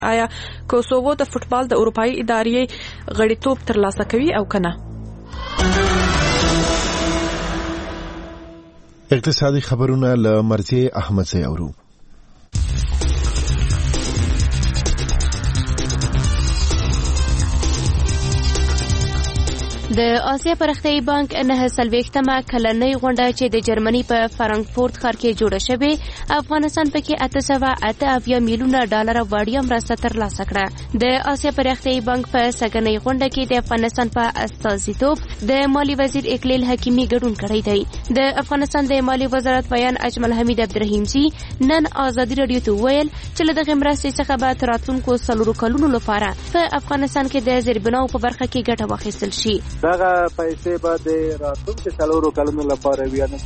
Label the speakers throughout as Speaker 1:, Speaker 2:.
Speaker 1: آیا کوسوو د فوټبال د اروپایي ادارې غړیتوب ترلاسه کوي او کنه؟
Speaker 2: اقتصادي خبرونه له مرضیه احمدزی اورو.
Speaker 3: د آسیا پرختیايي بانک 49مه کلنۍ غونډه چې د جرمني په فرانکفورت ښار کې جوړه شوې، افغانستان پکې 808 میلیونه ډالر وړیا مرسته ترلاسه کړه. د آسیا پرختیايي بانک په سږنۍ غونډه کې د افغانستان په استازیتوب د مالی وزیر اقلیل حکیمي ګډون کړی دی. د افغانستان د مالی وزارت بیان اجمل حمید عبدالرحیمزي نن آزادي رادیو ته ویل چې له دغه مرستې څخه به تر راتلونکو 4 کلونو لپاره په افغانستان کې د زیربناو په برخه کې ګټه واخیستل شي.
Speaker 4: دغه پیسې به د راتلونکو 4 کلونو لپاره وي، یعنې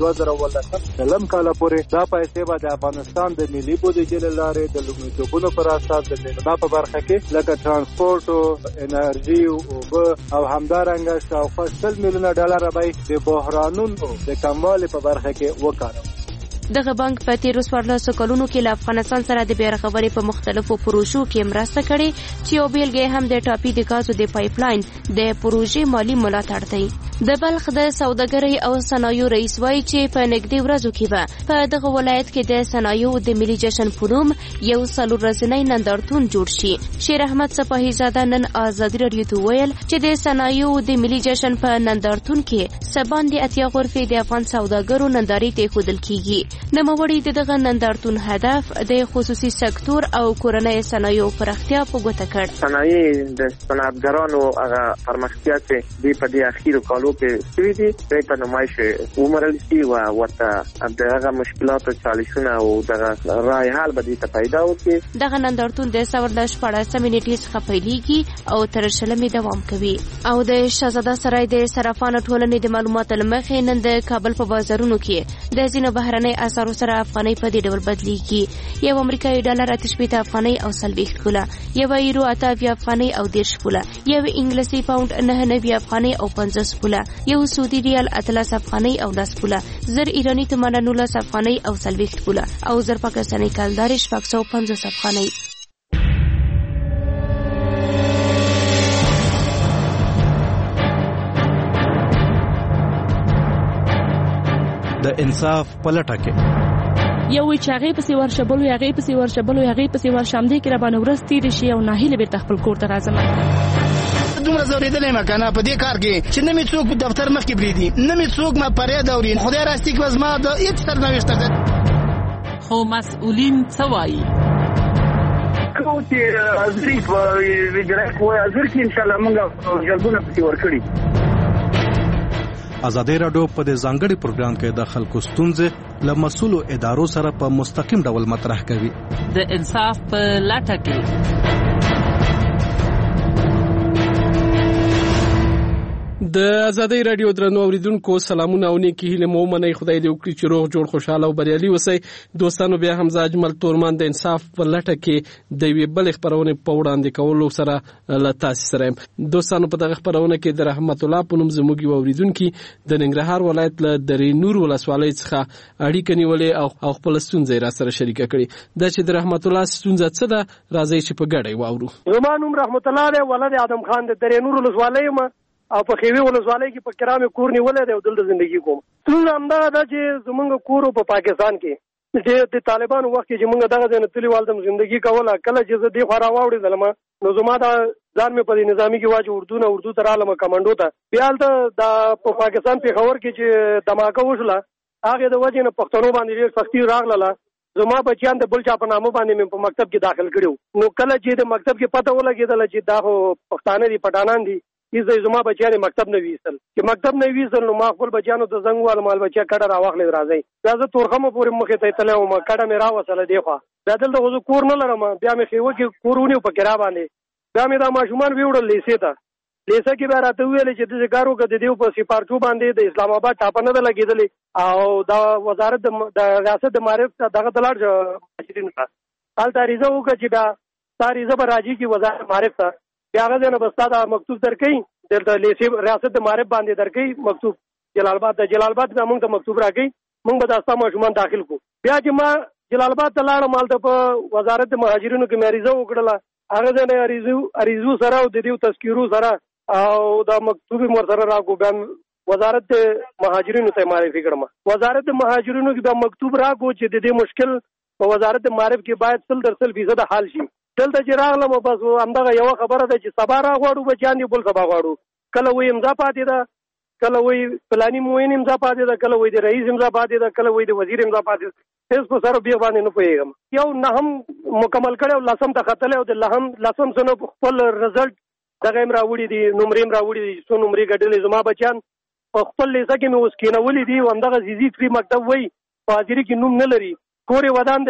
Speaker 4: 2018 کال پورې دا پیسې به د افغانستان د ملي بودیجې له لارې د لومړیتوبونو پر اساس د زیربنا په برخه کې لکه ترانسپورت او انرژي او همدارنګه شاوخوا 100 میلیونه ډالر به د بحرانونو د کموالي په برخه کې وکاروي.
Speaker 3: دغه بانک په تیرو 14 کلونو کې له افغانستان سره د بیارغونې په مختلفو پروژو کې مرسته کړې چې یو بیلګه هم د ټاپي د ګازو د پایپلاین د پروژې مالی ملاتړ دی. د بلخ د سوداګرۍ او صنایعو رئیس وایي چې په نږدې ورځو کې به په دغه ولایت کې د صنایعو د ملي جشن په نوم یو 4 ورځنی نندارتون جوړ شي. شیر احمد صفاهي زاده نن آزادي رادیو ته ویل چې د صنایعو د ملي جشن په نندارتون کې سبان د اتیا غرفې د افغان سوداګرو نندارې ته ښودل کیږي. نوموړي د دغه نندارتون هدف د خصوصي سکتور او کورنۍ صنایعو پراختیا په ګوته کړ.
Speaker 5: صنایع د صنعتګرانو هغه پرمختیا چې په دې اخیرو کالو کې شوي دي په نمایش ومرل شي او ورته دغه مشکلات او چالشونه او دغه رای حل به دې ته پیدا وکړي.
Speaker 3: دغه نندارتون د 14 نیټې څخه پیلېږي او تر 20 دوام کوي. او د شهزاده سرای د صرافانو ټولنې د معلوماتو له مخې نن د کابل په بازارونو کې د ځینو بهرنۍ اسعارو سره افغانۍ په دې ډول بدلیږي. یو امریکایي ډالر 8 افغانۍ او 40 پوله، یو یورو 8 افغانۍ او 10 پوله، یو انګلیسي پاوند 9 افغانۍ او 50 پوله، یو سعودي ریال 13 افغانۍ او 10 پوله، زر ایرانی تومان 19 افغانۍ او 40 پوله او زر پاکستاني کلدار 650 افغانۍ.
Speaker 6: د انصاف پلټه کې
Speaker 7: یو چې هغه پسې ورشبلو هغه پسې ورشم دې کې را باندې ورس تیر شي او ناهیله به خپل کور ته راځم.
Speaker 8: دومره زوریدلې مکنه په دې کار کې چې نه می څوک دفتر مخ کې بریدي، نه می څوک ما پرې دورین خدای راستي کې وزما د هیڅ سرنوشت ده.
Speaker 9: خو مسؤلین څه وایي؟
Speaker 5: کو چې ازری په ویجرای کوه ازر کې ان شاء الله موږ جلبونه پسې ورکړي.
Speaker 6: آزادي رادیو په دې ځانګړي پروګرام کې د خلکو ستونزې له مسؤلو ادارو سره په مستقیم ډول مطرح کوي.
Speaker 9: د انصاف په لټه کې
Speaker 10: د آزادۍ رادیو درنو اوریدونکو سلامونه او نیکی هیله مو منئ. خدای دې وکړي چې روغ جوړ خوشاله او بریالي اوسئ. دوستانو بیا هم اجمل تورمان د انصاف په لټه کې د یوې بلې خپرونې په وړاندې کولو سره له تاسو سره یم. دوستانو په دغه خپرونه کې د رحمت الله په نوم زموږ یو اوریدونکي د ننګرهار ولایت له درې نور ولسوالۍ څخه اړیکه نیولې او خپل ستونزې را سره شریکه کړې. دا چې د رحمت الله ستونزه څه ده راځي چې په ګډه واورو.
Speaker 11: زما نوم رحمت الله دی، ولد ادم خان د درې نور ولسوالۍ ما او په خېوي ولسوالۍ کې په کرامه کور نیولې دی او دلته ژوندۍ کوم. څنګه همدا دا چې زمونږ کور په پاکستان کې د طالبانو وخت کې موږ دغه ځنه تللی والدم ژوندۍ کوله. کله چې زه دی خورا واوړې دلمه نو زما دا ځان مې په نظامی کې واجب اردو ته رالم کمانډو ته بیا د پاکستان په خبر کې چې دماکه وشله هغه د وجه نه پښتنو باندې ډېر سختي راغله. زما بچیان د بل چا په نامه باندې مې په مکتب کې داخل کړو. نو کله چې د مکتب کې پته ولګېدل چې دا پښتانه دي پټانان دي، ایزه زما بچیان مکتب نه ویسل چې مکتب نه ویسل نو ما خپل بچیانو ته زنګ وال مال بچیا کډه راوخلې راځي. دا زه تورخمه پورې مخې ته تلم ما کډه مې راوصله دی خو دا دلته وځو کور نه لرم. بیا مې خېوه کې کورونه په کرا باندې بیا مې دا ماشومان ویوړل لیسه ته لیسه کې بیا راته ویل چې د کارو کې د دیو په سپارچو باندې د اسلام آباد ټاپنه ده لګېدلې او دا وزارت د ریاست د معارف دغه دلار ماشرین کا حال تاریزه وکړه چې دا تاریزه به راځي کې وزارت معارف ته بیا غوښنه نه بستا دا مکتوب درکې د لیسه ریاست د معارف باندې درکې مکتوب جلال آباد به موږ ته مکتوب راکې موږ به تاسو ماشومان داخل کو. بیا چې ما جلال آباد ته لاړم مال ته په وزارت د مهاجرینو کې مریضه وکړله هغه د اریزو سره او د دې تذکیرو سره او دا مکتوب مور سره راغو بیا وزارت مهاجرینو ته معرفي کړم. وزارت مهاجرینو کې دا مکتوب راغو چې د دې مشکل په وزارت معرف کې باید 100% حل شي. دلته چې راغلم بس همدغه یو خبره ده چې سبا راغواړو بچیان دي بل سبا غواړو. کله وایي امضا پاتې ده، کله وایي فلاني معین امضا پاتې ده، کله وایي د رئیس امضا پاتې ده، کله وایي د وزیر امضا پاتې ده. هیڅ په سره بیا باندې نه پوهېږم. یو نهم مکمل کړی او لسم ته ختلی او د لسم سنو خپل رزلټ دغه هم راوړي دي، نمرې هم راوړي دي، څو نمرې ګټلې. زما بچیان په خپل لیسه کې مې اوس کېنولي دي او همدغه زیزي فری مکتب وایي په حاضري کې نوم نه لري. کورې ودان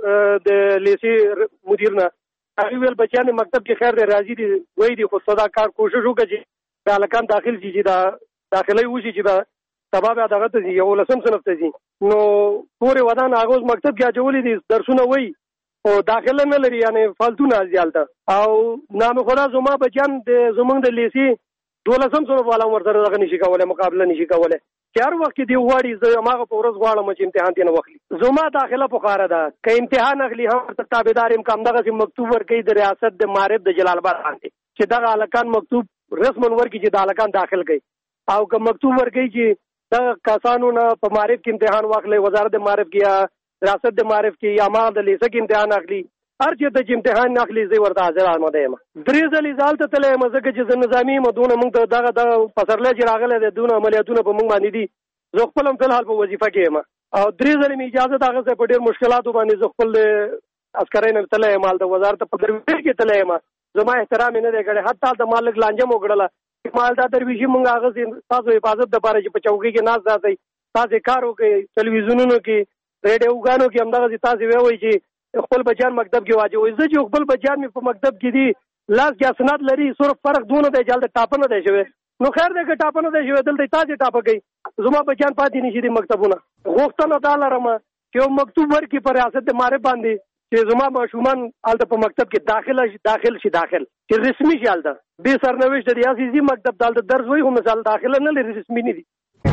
Speaker 11: د لیسې مدیر نه هغه ویل بچیان مکتب کې خیر دی راځي دي وایي دي خو صدا کار کوشش وکړي چې د هلکان داخل شي چې دا داخله وشي چې دا سبا بیا دغه ته ځي 11 صنف ته ځي. نو کورې ودان هغه اوس مکتب کې اچولي دي درسونه وایي او داخله نه لري یعنې فالتو نه ځي هلته. او نام خدا زما بچیان زموږ د لیسې 12 صنف والا ورسره دغه نشي کولی مقابله نشي کولی چې هر وخت کې دی غواړي زه هماغه په ورځ غواړم چې امتحان ترې نه واخلي. زما داخله پخاره ده که امتحان اخلي هم ورته تابعدار یم که همدغسې مکتوب ورکوي د ریاست د معرف د جلال آباد باندې چې دغه هلکان مکتوب رسما ورکړي چې د هلکان داخل کوي او که مکتوب ورکوي چې دغه کسانو نه په معرف کې امتحان واخلي وزارت د معرف کې یا ریاست د معرف کې یا ما د لیسه کې امتحان اخلي هر چېرته چې امتحان اخلي زه ورته حاضر آماده یم. 3 ځلې زه هلته تللی یم ځکه چې زه نظامي یم دونه موږ ته دغه پسرلی چې راغلی دی دونه عملیاتونه په موږ باندې دي. زه خپل هم فلحال په وظیفه کې یم او 3 ځلې مې اجازه د هغه ځای په ډېر مشکلاتو باندې زه خپل عسکرۍ نه تللی یم هلته وزارت په درویش کې تللی یم. زما احترام یې نه دی کړی حتی هلته ما لږ لانجه مو کړله چې ما هلته درویشي مونږ هغسې ستاسو حفاظت دپاره چې په چوکۍ کې ناست راسئ تاسې کار وکړئ ټلویزیونونو کې ریډیوګانو کې همدغسې تاسې ووایئ چې خپل بچیان مکتب کې واچوئ. زه چې خپل بچیان مې په مکتب کې دي لاس کې اسناد لري صرف فرق دونه دی چې هلته ټاپه نه دی شوی. نو خیر دی که ټاپه نه دی شوی دلته تاسې ټاپه کوئ زما بچیان پاتې نشي دي مکتبونه. غوښتنه دا لرم چې یو مکتوب ورکړي په ریاست د معرف باندې چې زما ماشومان هلته په مکتب کې داخل شي چې رسمي شي هلته بې سرنوشت د ریاضي مکتب ته هلته درس وایي خو مثال داخله نه لري رسمي نه دي.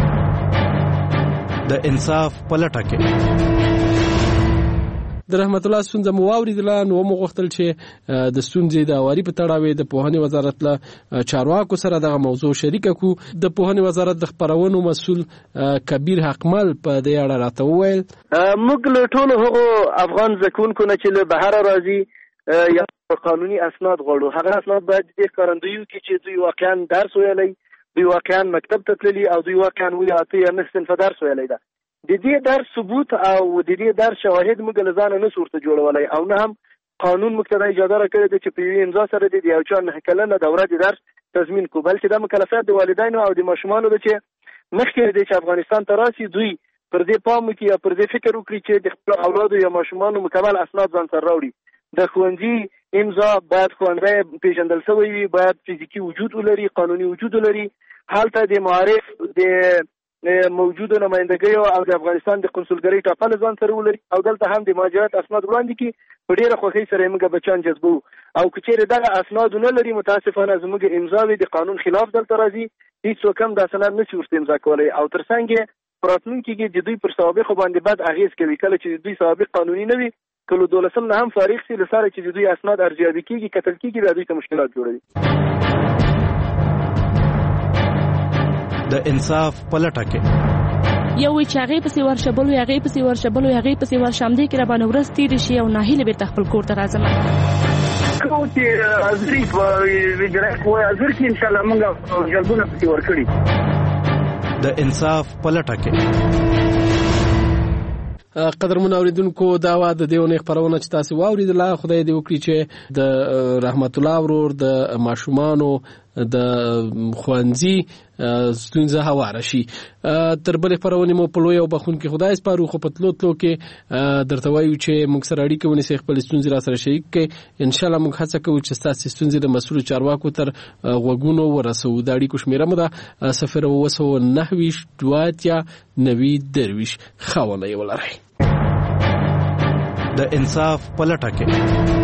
Speaker 6: د انصاف په لټه کې
Speaker 10: د رحمت الله ستونزه مو واوریدله نو مو غوښتل چې د ستونزې د اواري په تړاو د پوهنې وزارت له چارواکو سره دغه موضوع شریکه کو. د پوهنې وزارت د خپرونو مسؤل کبیر حقمل په دې اړه راته وویل
Speaker 12: موږ له ټولو هغو افغان زکونکو نه چې له بهره راځي یا قانوني اسناد غواړو هغه اسناد باید د ښکارندویو کې چې دوی واقعا درس ویلی دوی واقعا مکتب ته تللي او دوی واقعا ولې 8 یا 9 صنفه درس ویلی ده. د دې درس ثبوت او د دې درس شواهد موږ له ځانه نه صورته جوړولی او نه هم قانون موږ ته دا اجازه راکړې ده چې په یوې امضا سره د یو چا 9 کلنه دوره د درس تضمین کړو بلکې دا مکلفیت د والدینو او د ماشومانو ده چې مخکې دی چې افغانستان ته راسي دوی پر دې پام وکړي یا پر دې فکر وکړي چې د خپلو اولادو یا ماشومانو مکمل اسناد ځان سره راوړي. د ښوونځي امضا باید ښوونځی پیژندل شوی وي باید فزیکي وجود ولري قانوني وجود ولري. هلته د معارف د موجودو نمایندګیو او د افغانستان د قونسلګرۍ ټاپل ځان سره ولري او دلته هم د مهاجرت اسناد وړاندې کړي په ډېره خوښۍ سره موږ بچیان جذبو او که چیرې دغه اسناد نه لري متاسفانه زموږ امضاوې د قانون خلاف دلته راځي هیڅوک هم دا سند نشي ورته امضا کولی او تر څنګ یې په راتلونکي کې د دوی پر سوابقو باندې بد اغېز کوي کله چې د دوی سوابق قانوني نه وي که له 12 نه هم فارغ سي له سره چې د دوی اسناد ارزیابي کېږي کتل کېږي بیا دوی ته مشکلات جوړوي.
Speaker 6: د انصاف په لټه کې
Speaker 7: یو چې هغه پسې ورشبلو هغه پسې ورشبلو هغه پسې ورشمدې کې را باندې ورځ تیر شي او ناهیله به خپل کور ته راځم
Speaker 13: کوم چې ازري په ویډرا کوه ازر کې ان شاء الله موږ جلبونه پسې ورکړي.
Speaker 6: د انصاف په لټه کې
Speaker 10: قدرمن اوریدونکو دا وا د دیونه خبرونه چې تاسو واوریدله خدای دې وکړي چې د رحمت الله ورور د ماشومانو د خوانځي ستونزه هواره شي. تر بل خبرونه مو په لوی او بخون کې خدای سپارو خو په تلو کې درته وایو چې موږ سره اړیکه ونیسئ خپل ستونزې را سره شریک کړئ ان شاء الله موږ هڅه کوو چې تاسو ستونزې د مسؤل چارواکو تر غوږونو ورسوو. د اړیکو شمیره مو ده 029 دواتیا 90 خاونه ولرئ.
Speaker 6: د انصاف په لټه کې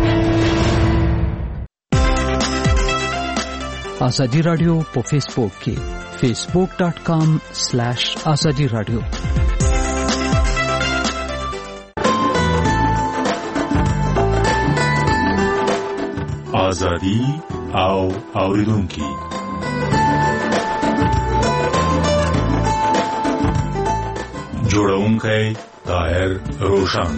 Speaker 14: آزادی رادیو په فیسبوک کې facebook.com/azadi radio
Speaker 15: ازادي او اوریدونکي. جوړونکی طاهر روشن.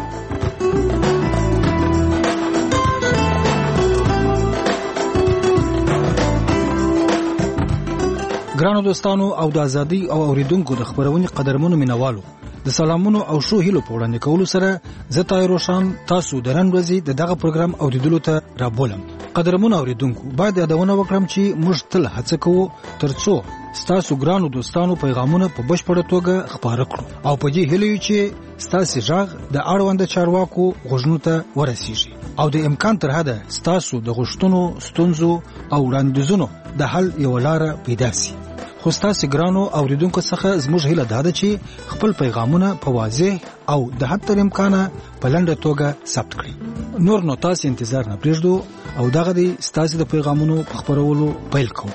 Speaker 14: ګرانو دوستانو او د ازادي او اوریدونکو د خبرونې قدرمنو مینوالو، د سلامونو او شو هیلو په وړاندې کولو سره زه طاهر روشن تاسو د نن ورځې دغه پروګرام اوریدلو ته رابولم. قدرمنو اوریدونکو، باید یادونه وکړم چې موږ تل هڅه کوو ترڅو ستاسو ګرانو دوستانو پیغامونه په بشپړه توګه خپاره کړو او په دې هیله یو چې ستاسو ژغ د اړوند چارواکو غوږونو ته ورسیږي او د امکان تر حده ستاسو د غوښتنو، ستونزو او وړاندیزونو د حل یو لار پیدا شي. خو ستاسو ګرانو اوریدونکو څخه زموږ هیله ده چې خپل پیغامونه په واضح او د حد تر امکانه په لنډه توګه ثبت کړئ. نور نو تاسو انتظار نه پرېږدو او دغه د ستاسو د پیغامونو په خپرولو پیل کوو.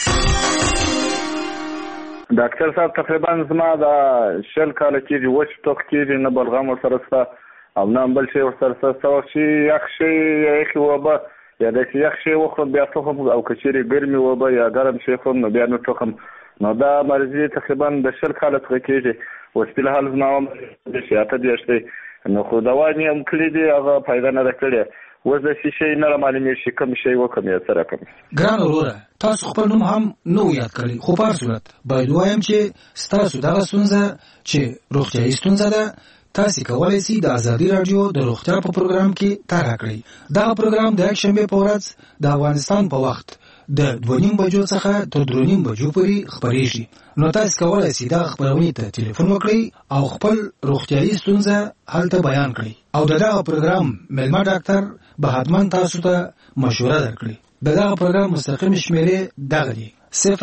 Speaker 13: ډاکټر صاحب تقریبا زما د شل کال کېږي وچ ټوک کېږي، نه بلغم ورسره شته او نه بل شی ورسره شته. چې یخ شی یخې وبه یا داسې یخ شی وخورم بیا ټوخم، او که چېرې ګرمې وبه یا ګرم شی خورم نو بیا نه ټوخم. نو دا مرضي تقریبا د شل کاله څخه کېږي. اوس فلحال زما عمر 28 دی، نو خو دوا مې هم کړي دي، هغه فایده نه ده کړې. اوس داسې شی نه رامعلومېږي کوم شی وکړم یا څه رقم.
Speaker 14: ګران وروره، تاسو خپل نوم هم نو یاد کړئ، خو په هر صورت باید ووایم چې ستاسو دغه ستونزه چې روغتیایي ستونزه ده، تاسو کولی شئ د ازادي راډیو د روغتیا په پروګرام کې طرح کړئ. دغه پروګرام د یکشنبې په ورځ د افغانستان په وخت د 2:30 بجو څخه تر 3:30 بجو پورې خپرېږي. نو تاسو کولی شئ دغه خپرونې ته ټلیفون وکړئ او خپل روغتیایي ستونزه هلته بیان کړئ او دغه پروګرام مېلمه ډاکټر به حتما تاسو ته مشوره درکړي. دغه پروګرام مستقیم شمیرې دغه دي: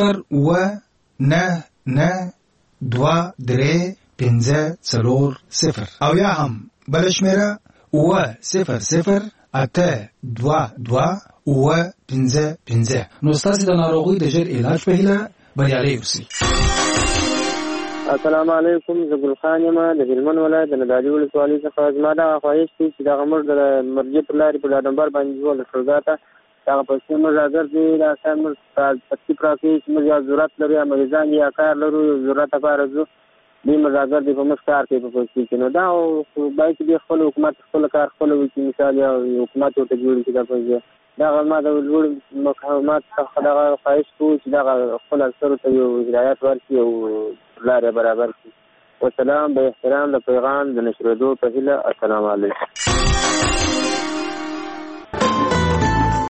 Speaker 14: 019923540 او یا هم بل شمیره 0082225. نو ستاسو د ناروغۍ د ژر علاج په هیله بریالي اوسئ.
Speaker 16: السلام علیکم، زه ګل خان یم د هلمند ولایت د ندالي ولسوالۍ څخه. زما دغه خواهش دی چې دغه موږ د مرجې پر لارې په ډاډمبر باندې ځو له ښوونځا ته دغه پیسې موږ حاضر دي. دا شیان موږ تکلیف راکوي چې موږ یا ضرورت لرو یا مریضان یا کار لرو، ضرورت لپاره ځو، دوی موږ حاضر دي په موږ کار کوي په پیسې کې. نو دا باید چې دوی خپل حکومت خپل کار خپل وکړي، مثال یا حکومت ورته جوړ کړي دا پیسې. دغه ما د لوړ مقامات څخه دغه خواهش کوو چې دغه خپل اکثرو ته یو هدایت ورکړي او لارې برابر کړي. والسلام، به احترام د پیغام د نشرېدو په هیله. السلام علیکم.